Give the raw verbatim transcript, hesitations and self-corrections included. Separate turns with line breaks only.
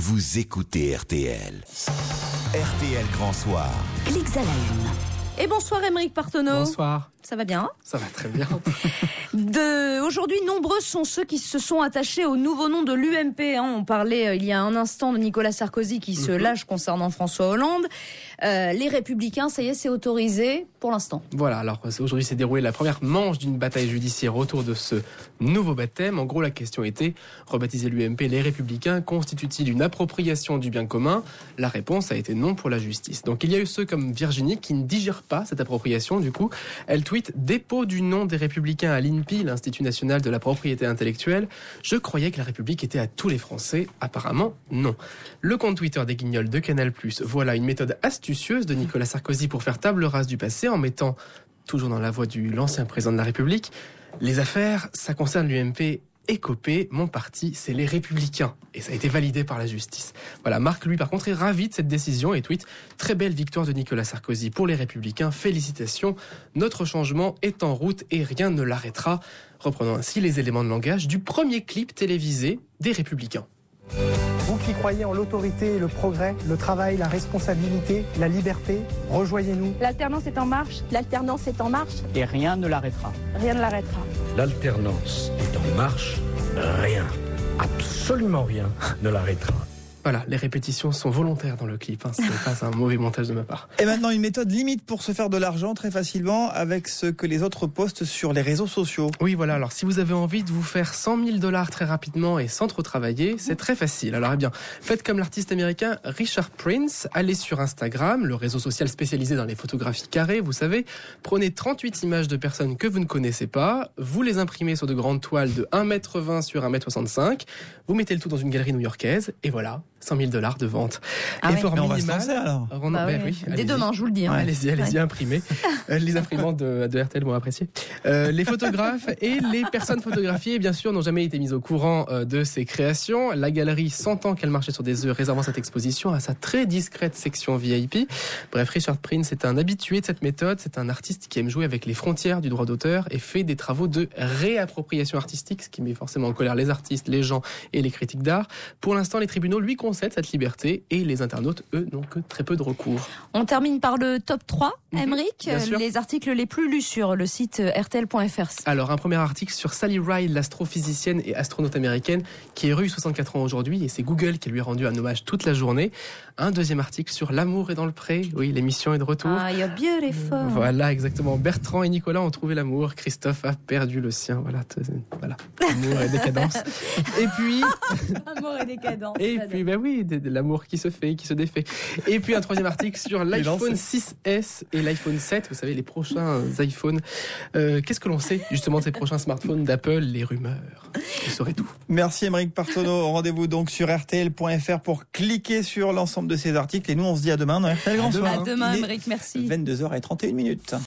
vous écoutez R T L. R T L Grand Soir.
Clics à la une.
Et bonsoir Aymeric Partenaud.
Bonsoir.
Ça va bien?
Ça va très bien.
De... Aujourd'hui, nombreux sont ceux qui se sont attachés au nouveau nom de l'U M P. Hein. On parlait euh, il y a un instant de Nicolas Sarkozy qui se lâche concernant François Hollande. Euh, les Républicains, ça y est, c'est autorisé pour l'instant.
Voilà, alors aujourd'hui s'est déroulée la première manche d'une bataille judiciaire autour de ce nouveau baptême. En gros, la question était, rebaptiser l'U M P les Républicains constitue-t-il une appropriation du bien commun? La réponse a été non pour la justice. Donc il y a eu ceux comme Virginie qui ne digèrent pas cette appropriation. Du coup, elle tweet « Dépôt du nom des Républicains à l'I N P I, l'Institut National de la Propriété Intellectuelle. Je croyais que la République était à tous les Français. Apparemment, non. » Le compte Twitter des Guignols de Canal+, voilà une méthode astucieuse de Nicolas Sarkozy pour faire table rase du passé en mettant, toujours dans la voix de l'ancien président de la République, les affaires, ça concerne l'U M P et Copé, mon parti, c'est les Républicains. Et ça a été validé par la justice. Voilà, Marc, lui, par contre, est ravi de cette décision et tweet « Très belle victoire de Nicolas Sarkozy pour les Républicains. Félicitations. Notre changement est en route et rien ne l'arrêtera. » Reprenons ainsi les éléments de langage du premier clip télévisé des Républicains.
Vous qui croyez en l'autorité, le progrès, le travail, la responsabilité, la liberté, rejoignez-nous.
L'alternance est en marche, l'alternance est en marche.
Et rien ne l'arrêtera.
Rien ne l'arrêtera.
L'alternance est en marche, rien, absolument rien ne l'arrêtera.
Voilà, les répétitions sont volontaires dans le clip, hein. Ce n'est pas un mauvais montage de ma part.
Et maintenant, une méthode limite pour se faire de l'argent très facilement avec ce que les autres postent sur les réseaux sociaux.
Oui, voilà, alors si vous avez envie de vous faire cent mille dollars très rapidement et sans trop travailler, c'est très facile. Alors eh bien, faites comme l'artiste américain Richard Prince, allez sur Instagram, le réseau social spécialisé dans les photographies carrées, vous savez, prenez trente-huit images de personnes que vous ne connaissez pas, vous les imprimez sur de grandes toiles de un mètre vingt sur un mètre soixante-cinq, vous mettez le tout dans une galerie new-yorkaise, et voilà, cent mille dollars de vente.
Ah
Effort oui, minimal. On va alors.
On,
bah
ben
oui.
Oui,
Dès demain, je vous le dis. Hein.
Ouais, allez-y, allez-y,
ouais.
imprimez. Euh, les imprimants de, de R T L vont apprécier. Euh, les photographes et les personnes photographiées, bien sûr, n'ont jamais été mises au courant euh, de ces créations. La galerie, sentant qu'elle marchait sur des œufs, réservant cette exposition à sa très discrète section V I P. Bref, Richard Prince est un habitué de cette méthode. C'est un artiste qui aime jouer avec les frontières du droit d'auteur et fait des travaux de réappropriation artistique, ce qui met forcément en colère les artistes, les gens et les critiques d'art. Pour l'instant, les tribunaux lui concèdent cette liberté et les internautes, eux, n'ont que très peu de recours.
On termine par le top trois, Aymeric,
mmh,
les articles les plus lus sur le site R T L point F R.
Alors, un premier article sur Sally Ride, l'astrophysicienne et astronaute américaine, qui est rue soixante-quatre ans aujourd'hui, et c'est Google qui lui a rendu un hommage toute la journée. Un deuxième article sur L'amour est dans le pré, oui, l'émission est de retour.
Ah, you're beautiful.
Voilà, exactement. Bertrand et Nicolas ont trouvé l'amour, Christophe a perdu le sien. Voilà, voilà. Amour et décadence. Et puis...
Amour et décadence.
Et puis, ben oui, de, de l'amour qui se fait, qui se défait. Et puis un troisième article sur l'iPhone six S et l'iPhone sept, vous savez, les prochains iPhones. Euh, qu'est-ce que l'on sait justement de ces prochains smartphones d'Apple? Les rumeurs. Vous saurez tout.
Merci Aymeric Partenaud. Rendez-vous donc sur R T L point F R pour cliquer sur l'ensemble de ces articles. Et nous, on se dit à demain dans R T L Grand Soir.
À demain, Aymeric, merci.
vingt-deux heures trente et une minutes.